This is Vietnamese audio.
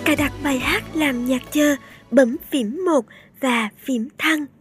Cài đặt bài hát làm nhạc chờ, bấm phím 1 và phím thăng.